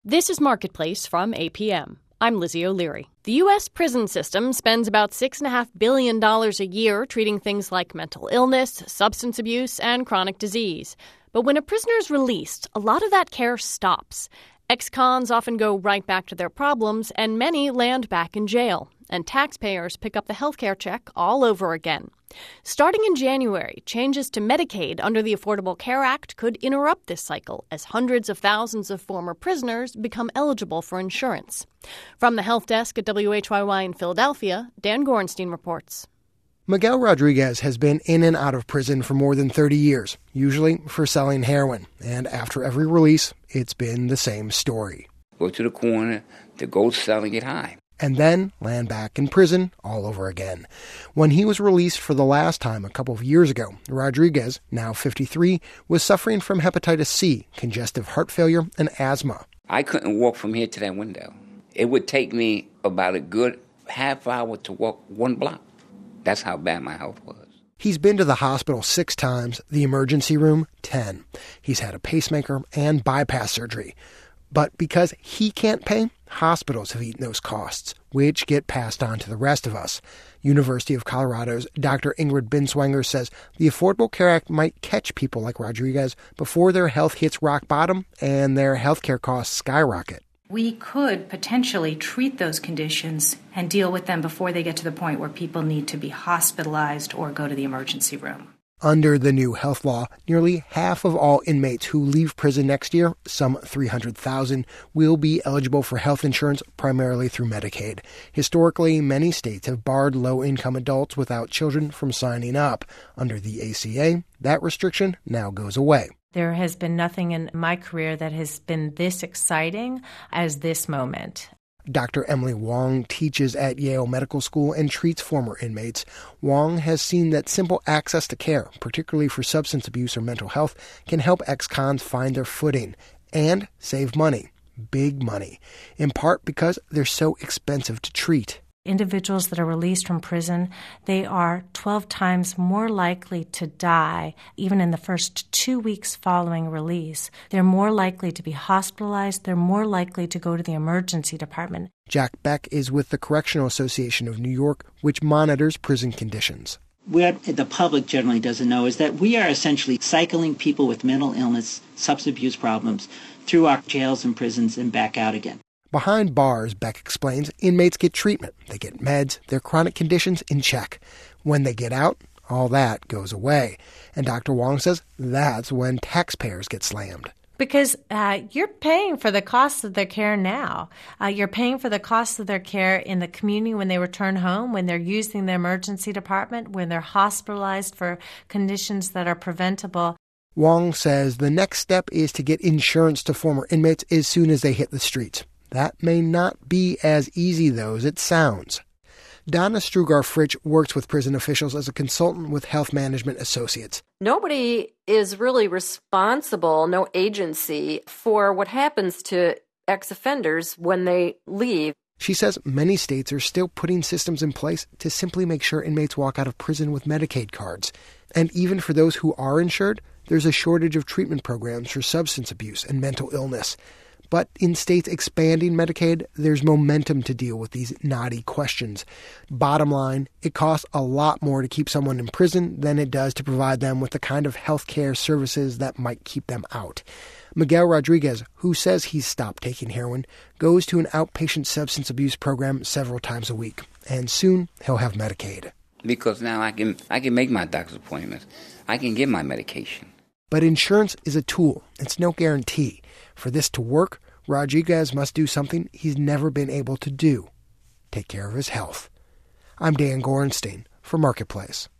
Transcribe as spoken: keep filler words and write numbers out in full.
This is Marketplace from A P M. I'm Lizzie O'Leary. The U S prison system spends about six point five billion dollars a year treating things like mental illness, substance abuse, and chronic disease. But when a prisoner is released, a lot of that care stops. Ex-cons often go right back to their problems, and many land back in jail. And taxpayers pick up the healthcare check all over again. Starting in January, changes to Medicaid under the Affordable Care Act could interrupt this cycle as hundreds of thousands of former prisoners become eligible for insurance. From the Health Desk at W H Y Y in Philadelphia, Dan Gorenstein reports. Miguel Rodriguez has been in and out of prison for more than thirty years, usually for selling heroin. And after every release, it's been the same story. Go to the corner to go sell and get high. And then land back in prison all over again. When he was released for the last time a couple of years ago, Rodriguez, now fifty-three, was suffering from hepatitis C, congestive heart failure, and asthma. I couldn't walk from here to that window. It would take me about a good half hour to walk one block. That's how bad my health was. He's been to the hospital six times, the emergency room ten. He's had a pacemaker and bypass surgery. But because he can't pay, hospitals have eaten those costs, which get passed on to the rest of us. University of Colorado's Doctor Ingrid Binswanger says the Affordable Care Act might catch people like Rodriguez before their health hits rock bottom and their health care costs skyrocket. We could potentially treat those conditions and deal with them before they get to the point where people need to be hospitalized or go to the emergency room. Under the new health law, nearly half of all inmates who leave prison next year, some three hundred thousand, will be eligible for health insurance primarily through Medicaid. Historically, many states have barred low-income adults without children from signing up. Under the A C A, that restriction now goes away. There has been nothing in my career that has been this exciting as this moment. Doctor Emily Wong teaches at Yale Medical School and treats former inmates. Wong has seen that simple access to care, particularly for substance abuse or mental health, can help ex-cons find their footing and save money, big money, in part because they're so expensive to treat. Individuals that are released from prison, they are twelve times more likely to die even in the first two weeks following release. They're more likely to be hospitalized. They're more likely to go to the emergency department. Jack Beck is with the Correctional Association of New York, which monitors prison conditions. What the public generally doesn't know is that we are essentially cycling people with mental illness, substance abuse problems through our jails and prisons and back out again. Behind bars, Beck explains, inmates get treatment. They get meds, their chronic conditions in check. When they get out, all that goes away. And Doctor Wong says that's when taxpayers get slammed. Because uh, you're paying for the costs of their care now. Uh, you're paying for the costs of their care in the community when they return home, when they're using the emergency department, when they're hospitalized for conditions that are preventable. Wong says the next step is to get insurance to former inmates as soon as they hit the streets. That may not be as easy, though, as it sounds. Donna Strugar-Fritsch works with prison officials as a consultant with Health Management Associates. Nobody is really responsible, no agency, for what happens to ex-offenders when they leave. She says many states are still putting systems in place to simply make sure inmates walk out of prison with Medicaid cards. And even for those who are insured, there's a shortage of treatment programs for substance abuse and mental illness. But in states expanding Medicaid, there's momentum to deal with these knotty questions. Bottom line, it costs a lot more to keep someone in prison than it does to provide them with the kind of health care services that might keep them out. Miguel Rodriguez, who says he's stopped taking heroin, goes to an outpatient substance abuse program several times a week. And soon, he'll have Medicaid. Because now I can I can make my doctor's appointments. I can get my medication. But insurance is a tool. It's no guarantee. For this to work, Rodriguez must do something he's never been able to do. Take care of his health. I'm Dan Gorenstein for Marketplace.